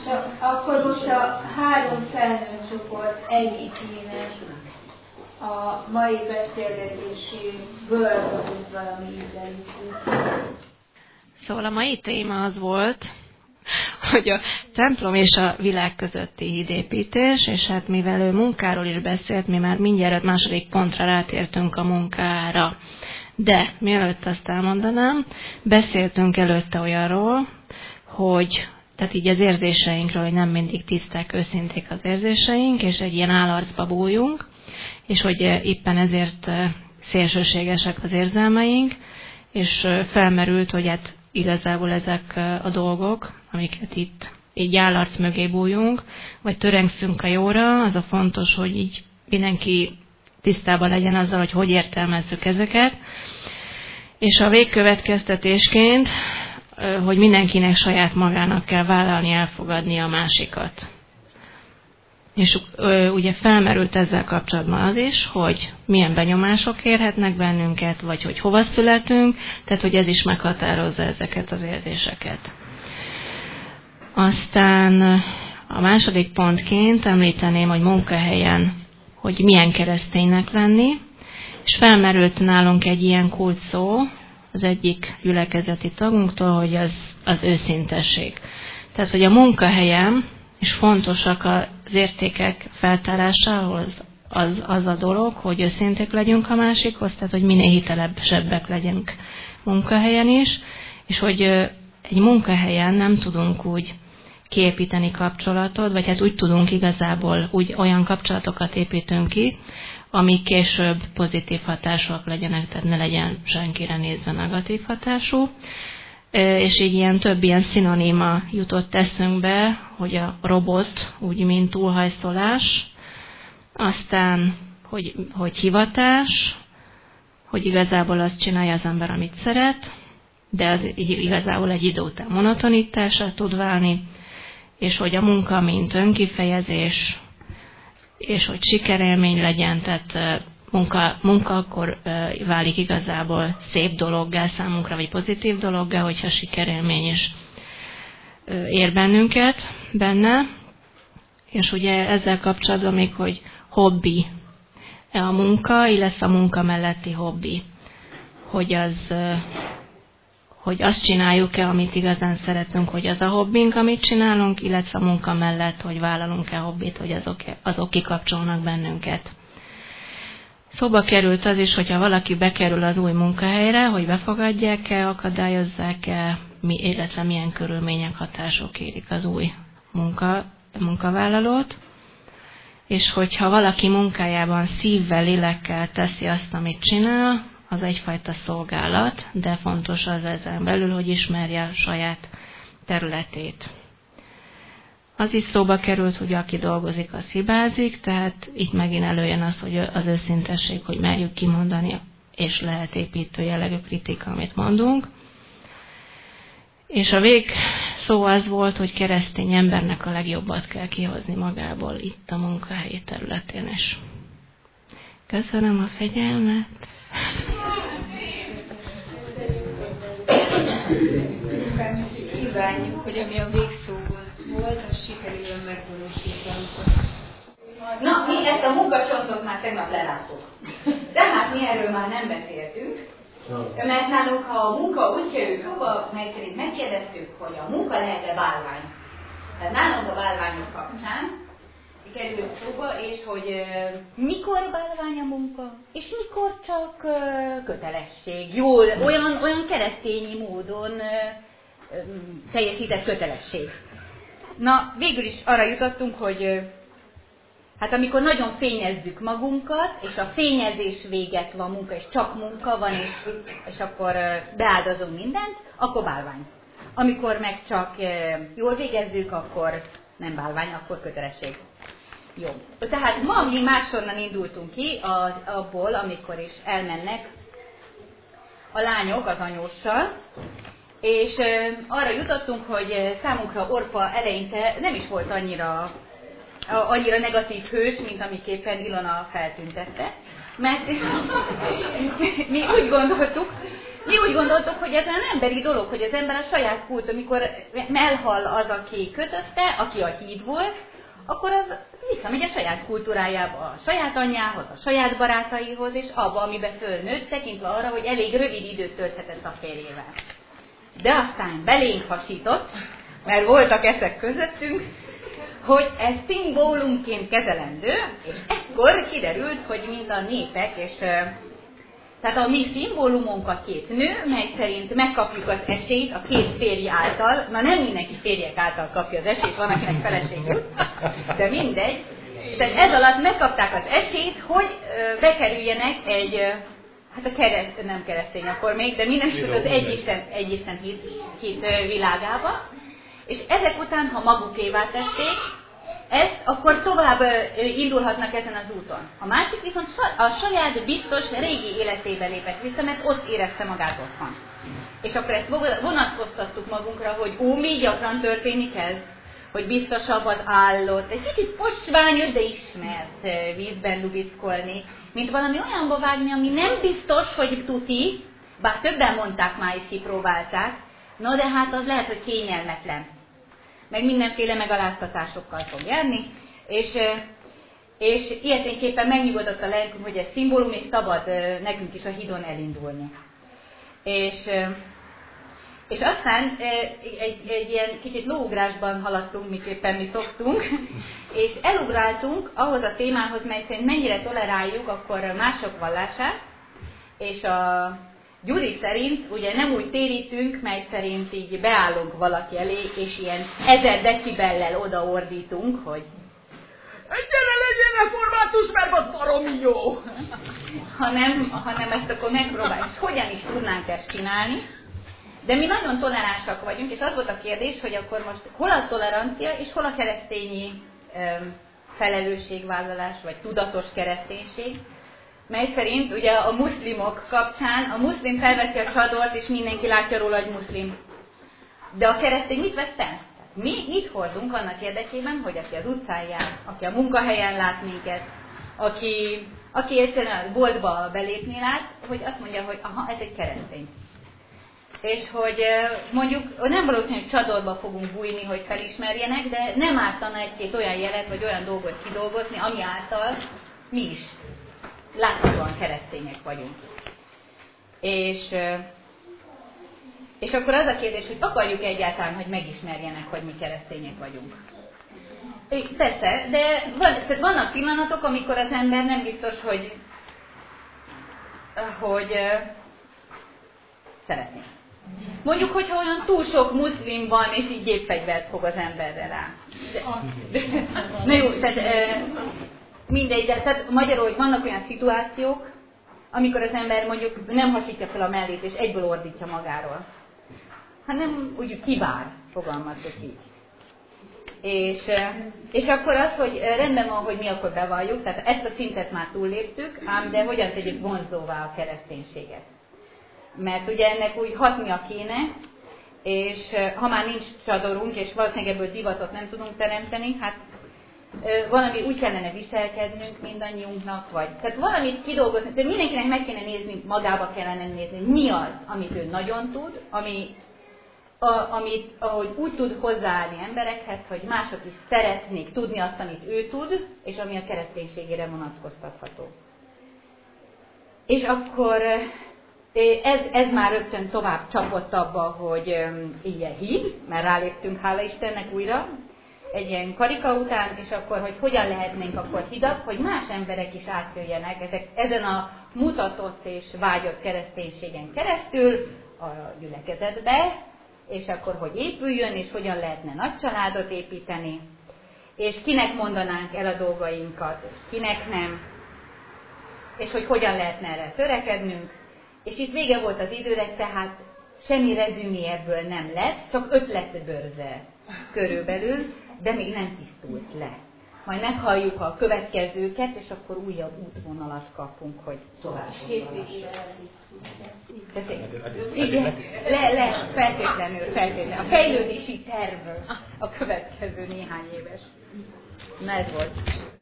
Akkor most a 3 felnőtt csoport egyiknél a mai beszélgetéséből tud valami ízlelítő. Szóval a mai téma az volt, hogy a templom és a világ közötti hídépítés, és hát mivel ő munkáról is beszélt, mi már mindjárt második pontra rátértünk a munkára. De mielőtt azt elmondanám, beszéltünk előtte olyanról, hogy tehát így az érzéseinkről, hogy nem mindig tiszták, őszinték az érzéseink, és egy ilyen állarcba bújunk, és hogy éppen ezért szélsőségesek az érzelmeink, és felmerült, hogy hát igazából ezek a dolgok, amiket itt így állarc mögé bújunk, vagy törekszünk a jóra, az a fontos, hogy így mindenki tisztában legyen azzal, hogy értelmezzük ezeket. És a végkövetkeztetésként, hogy mindenkinek saját magának kell vállalni, elfogadni a másikat. És ugye felmerült ezzel kapcsolatban az is, hogy milyen benyomások érhetnek bennünket, vagy hogy hova születünk, tehát hogy ez is meghatározza ezeket az érzéseket. Aztán a második pontként említeném, hogy munkahelyen, hogy milyen kereszténynek lenni, és felmerült nálunk egy ilyen kulcsszó az egyik gyülekezeti tagunktól, hogy az őszintesség. Tehát, hogy a munkahelyen és fontosak az értékek feltárásához az a dolog, hogy őszinték legyünk a másikhoz, tehát hogy minél hitelesebbek legyünk munkahelyen is, és hogy egy munkahelyen nem tudunk úgy kiépíteni kapcsolatot, vagy hát úgy tudunk igazából, úgy olyan kapcsolatokat építünk ki, amik később pozitív hatásúak legyenek, tehát ne legyen senkire nézve negatív hatású. És így több ilyen szinoníma jutott eszünkbe, hogy a robot, úgy mint túlhajszolás, aztán, hogy hivatás, hogy igazából azt csinálja az ember, amit szeret, de az igazából egy idő után monotonításra tud válni, és hogy a munka, mint önkifejezés, és hogy sikerélmény legyen, tehát munka akkor válik igazából szép dologgá számunkra, vagy pozitív dologgá, hogyha sikerélmény is ér bennünket benne. És ugye ezzel kapcsolatban még, hogy hobbi a munka, illetve a munka melletti hobbi. Hogy azt csináljuk-e, amit igazán szeretünk, hogy az a hobbink, amit csinálunk, illetve a munka mellett, hogy vállalunk-e hobbit, hogy azok kikapcsolnak bennünket. Szóba került az is, hogyha valaki bekerül az új munkahelyre, hogy befogadják-e, akadályozzák-e, illetve milyen körülmények, hatások érik az új munkavállalót. És hogyha valaki munkájában szívvel, lélekkel teszi azt, amit csinál, az egyfajta szolgálat, de fontos az ezen belül, hogy ismerje a saját területét. Az is szóba került, hogy aki dolgozik, az hibázik, tehát itt megint előjön az, hogy az őszintesség, hogy merjük kimondani, és lehet építő jellegű kritika, amit mondunk. És a vég szó az volt, hogy keresztény embernek a legjobbat kell kihozni magából itt a munkahelyi területén is. Köszönöm a figyelmet! Kívánjuk, hogy ami a végszóból volt, az sikerüljön megvalósítani. Na, mi ezt a munkacsontot már tegnap leláttuk. Tehát mi erről már nem beszéltünk, mert nálunk, ha a munka úgy kerül szóba, mely szerint megkérdeztük, hogy a munka lehet-e bálvány. Tehát nálunk a bálványok kapcsán került szóba, és hogy mikor bálvány a munka, és mikor csak kötelesség. Jól, olyan keresztényi módon teljesített kötelesség. Na, végül is arra jutottunk, hogy hát amikor nagyon fényezzük magunkat, és a fényezés véget van munka, és csak munka van, és akkor beáldozunk mindent, akkor bálvány. Amikor meg csak jól végezzük, akkor nem bálvány, akkor kötelesség. Jó. Tehát ma mi máshonnan indultunk ki, abból, amikor is elmennek a lányok az anyóssal, és arra jutottunk, hogy számunkra Orpa eleinte nem is volt annyira negatív hős, mint amiképpen Ilona feltüntette, mert mi úgy gondoltuk, Mi úgy gondoltuk, hogy ez nem emberi dolog, hogy az ember a saját kultúra, amikor elhal az, aki kötötte, aki a híd volt, akkor az visszamegy a saját kultúrájába, a saját anyjához, a saját barátaihoz, és abba, amiben fölnőtt, tekintve arra, hogy elég rövid időt tölthetett a férjével. De aztán belénk hasított, mert voltak ezek közöttünk, hogy ez szimbólumként kezelendő, és ekkor kiderült, hogy mint a népek, és tehát a mi szimbólumunk a két nő, mely szerint megkapjuk az esélyt a két férj által, na nem mindenki férjek által kapja az esélyt, van akinek feleségül, de mindegy. Tehát ez alatt megkapták az esélyt, hogy bekerüljenek egy, hát nem keresztény akkor még, de mindenki az egyisten hit világába, és ezek után, ha magukévá tették ezt, akkor tovább indulhatnak ezen az úton. A másik viszont a saját biztos régi életébe lépett vissza, mert ott érezte magát otthon. És akkor ezt vonatkoztattuk magunkra, hogy mi gyakran történik ez, hogy biztosabb az állott, egy kicsit posványos, de ismert vízben lubickolni, mint valami olyanba vágni, ami nem biztos, hogy tuti, bár többen mondták már is kipróbálták, no de hát az lehet, hogy kényelmetlen. Meg mindenféle megaláztatásokkal fog járni, és ilyeténképpen megnyugodott a lelkünk, hogy ez szimbólum, és szabad nekünk is a hídon elindulni. És aztán egy ilyen kicsit lóugrásban haladtunk, miképpen mi szoktunk, és elugráltunk ahhoz a témához, mely szerint mennyire toleráljuk akkor mások vallását, és a Gyuri szerint ugye nem úgy térítünk, mely szerint így beállunk valaki elé, és ilyen 1000 decibellel odaordítunk, hogy gyere, legyen református, mert az baromi jó! hanem ezt akkor megpróbáljuk, és hogyan is tudnánk ezt csinálni. De mi nagyon toleránsak vagyunk, és az volt a kérdés, hogy akkor most hol a tolerancia, és hol a keresztényi felelősségvállalás, vagy tudatos kereszténység, mely szerint ugye a muszlimok kapcsán a muszlim felveszi a csadort, és mindenki látja róla, hogy muszlim. De a keresztény mit vesz fel? Mi mit hordunk annak érdekében, hogy aki az utcán jár, aki a munkahelyen lát minket, aki egyszerűen a boltba belépni lát, hogy azt mondja, hogy aha, ez egy keresztény. És hogy mondjuk nem valószínű, hogy csadorba fogunk bújni, hogy felismerjenek, de nem ártana egy-két olyan jelet, vagy olyan dolgot kidolgozni, ami által mi is láthatóan keresztények vagyunk. És akkor az a kérdés, hogy akarjuk egyáltalán, hogy megismerjenek, hogy mi keresztények vagyunk. Persze, de vannak pillanatok, amikor az ember nem biztos, hogy szeretné. Mondjuk, hogyha olyan túl sok muszlim van, és így gépfegyvert fog az emberre rá. Na jó, tehát mindegy, de tehát magyarul, hogy vannak olyan szituációk, amikor az ember mondjuk nem hasítja fel a mellét, és egyből ordítja magáról, hanem úgy kivár, fogalmazzuk így. És akkor az, hogy rendben van, hogy mi akkor bevalljuk, tehát ezt a szintet már túlléptük, ám de hogyan tegyük vonzóvá a kereszténységet. Mert ugye ennek úgy hatnia kéne, és ha már nincs csadorunk, és valószínűleg ebből divatot nem tudunk teremteni, hát valami úgy kellene viselkednünk mindannyiunknak, vagy tehát valamit kidolgozni, tehát mindenkinek meg kéne nézni, magába kellene nézni, mi az, amit ő nagyon tud, ahogy úgy tud hozzáállni emberekhez, hogy mások is szeretnék tudni azt, amit ő tud, és ami a kereszténységére vonatkoztatható. És akkor ez már rögtön tovább csapott abba, hogy ilyen hív, mert ráléptünk, hála Istennek újra, egy ilyen karika után, és akkor, hogy hogyan lehetnénk akkor hidak, hogy más emberek is átjöjjenek ezen a mutatott és vágyott kereszténységen keresztül a gyülekezetbe, és akkor hogy épüljön, és hogyan lehetne nagy családot építeni, és kinek mondanánk el a dolgainkat, és kinek nem, és hogy hogyan lehetne erre törekednünk. És itt vége volt az időnek, tehát semmi rezümé ebből nem lett, csak ötletbörze körülbelül, de még nem tisztult le. Majd meghalljuk a következőket, és akkor újabb útvonalat kapunk, hogy tovább. Igen, feltétlenül. A fejlődési terv a következő néhány éves. Na ez volt.